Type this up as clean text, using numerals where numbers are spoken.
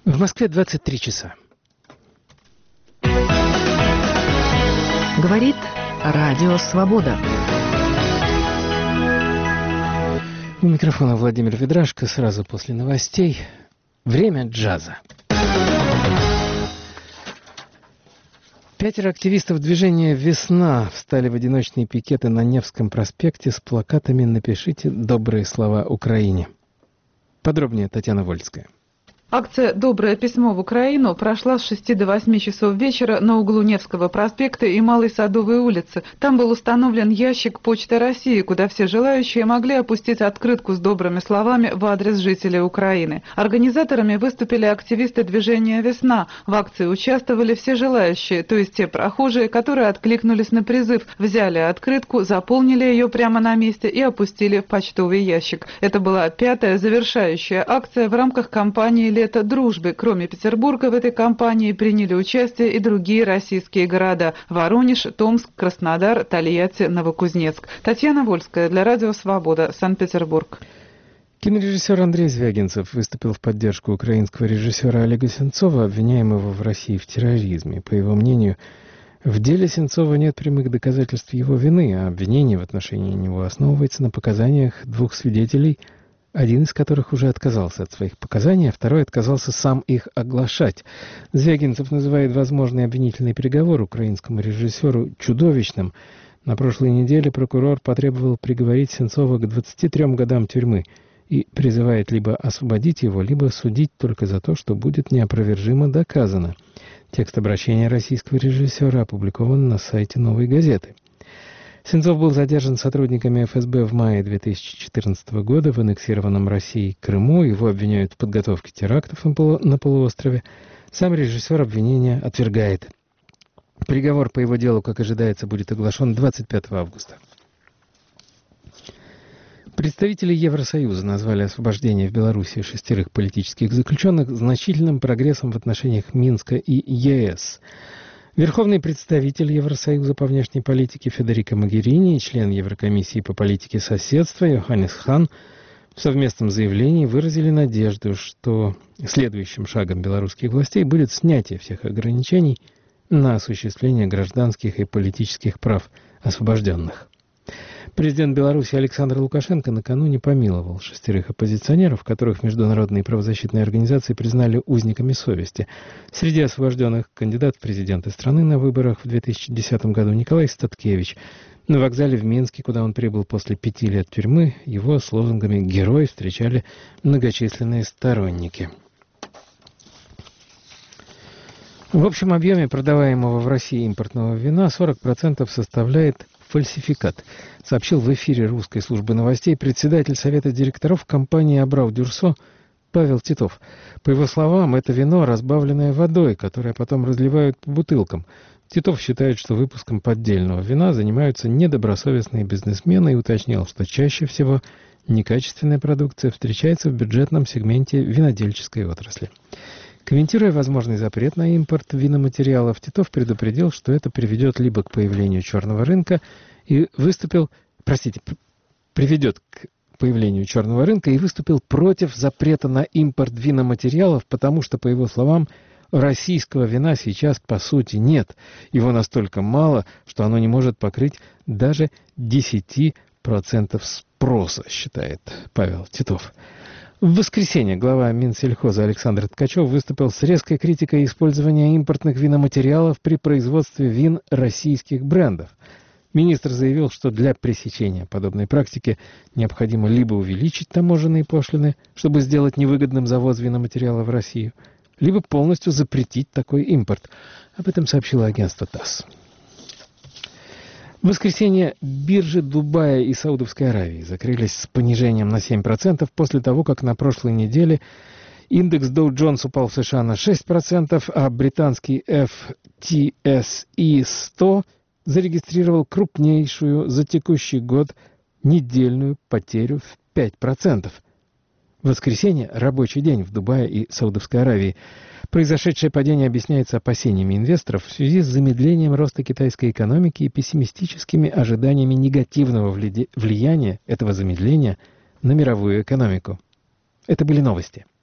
В Москве 23 часа. Говорит Радио Свобода. У микрофона Владимир Ведрашко. Сразу после новостей. Время джаза. 5 активистов движения «Весна» встали в одиночные пикеты на Невском проспекте с плакатами «Напишите добрые слова Украине». Подробнее Татьяна Вольская. Акция «Доброе письмо в Украину» прошла с 6 до 8 часов вечера на углу Невского проспекта и Малой Садовой улицы. Там был установлен ящик Почты России, куда все желающие могли опустить открытку с добрыми словами в адрес жителей Украины. Организаторами выступили активисты движения «Весна». В акции участвовали все желающие, то есть те прохожие, которые откликнулись на призыв, взяли открытку, заполнили ее прямо на месте и опустили в почтовый ящик. Это была 5-я завершающая акция в рамках кампании «Лето дружбы». Кроме Петербурга в этой кампании приняли участие и другие российские города – Воронеж, Томск, Краснодар, Тольятти, Новокузнецк. Татьяна Вольская для Радио Свобода, Санкт-Петербург. Кинорежиссер Андрей Звягинцев выступил в поддержку украинского режиссера Олега Сенцова, обвиняемого в России в терроризме. По его мнению, в деле Сенцова нет прямых доказательств его вины, а обвинение в отношении него основывается на показаниях 2 свидетелей, один из которых уже отказался от своих показаний, а второй отказался сам их оглашать. Звягинцев называет возможный обвинительный приговор украинскому режиссеру чудовищным. На прошлой неделе прокурор потребовал приговорить Сенцова к 23 годам тюрьмы и призывает либо освободить его, либо судить только за то, что будет неопровержимо доказано. Текст обращения российского режиссера опубликован на сайте «Новой газеты». Сенцов был задержан сотрудниками ФСБ в мае 2014 года в аннексированном Россией Крыму. Его обвиняют в подготовке терактов на полуострове. Сам режиссер обвинения отвергает. Приговор по его делу, как ожидается, будет оглашен 25 августа. Представители Евросоюза назвали освобождение в Беларуси 6 политических заключенных значительным прогрессом в отношениях Минска и ЕС. Верховный представитель Евросоюза по внешней политике Федерико Могерини и член Еврокомиссии по политике соседства Йоханнес Хан в совместном заявлении выразили надежду, что следующим шагом белорусских властей будет снятие всех ограничений на осуществление гражданских и политических прав освобожденных. Президент Беларуси Александр Лукашенко накануне помиловал 6 оппозиционеров, которых международные правозащитные организации признали узниками совести. Среди освобожденных кандидат в президенты страны на выборах в 2010 году Николай Статкевич. На вокзале в Минске, куда он прибыл после 5 лет тюрьмы, его с лозунгами «Герой» встречали многочисленные сторонники. В общем объеме продаваемого в России импортного вина 40% составляет фальсификат, сообщил в эфире русской службы новостей председатель совета директоров компании «Абрау-Дюрсо» Павел Титов. По его словам, это вино, разбавленное водой, которое потом разливают по бутылкам. Титов считает, что выпуском поддельного вина занимаются недобросовестные бизнесмены и уточнил, что чаще всего некачественная продукция встречается в бюджетном сегменте винодельческой отрасли. Комментируя возможный запрет на импорт виноматериалов, Титов предупредил, что это приведет либо к появлению черного рынка приведет к появлению черного рынка и выступил против запрета на импорт виноматериалов, потому что, по его словам, российского вина сейчас по сути нет. Его настолько мало, что оно не может покрыть даже 10% спроса, считает Павел Титов. В воскресенье глава Минсельхоза Александр Ткачев выступил с резкой критикой использования импортных виноматериалов при производстве вин российских брендов. Министр заявил, что для пресечения подобной практики необходимо либо увеличить таможенные пошлины, чтобы сделать невыгодным завоз виноматериала в Россию, либо полностью запретить такой импорт. Об этом сообщило агентство ТАСС. В воскресенье биржи Дубая и Саудовской Аравии закрылись с понижением на 7% после того, как на прошлой неделе индекс Dow Jones упал в США на 6%, а британский FTSE 100 зарегистрировал крупнейшую за текущий год недельную потерю в 5%. В воскресенье – рабочий день в Дубае и Саудовской Аравии. Произошедшее падение объясняется опасениями инвесторов в связи с замедлением роста китайской экономики и пессимистическими ожиданиями негативного влияния этого замедления на мировую экономику. Это были новости.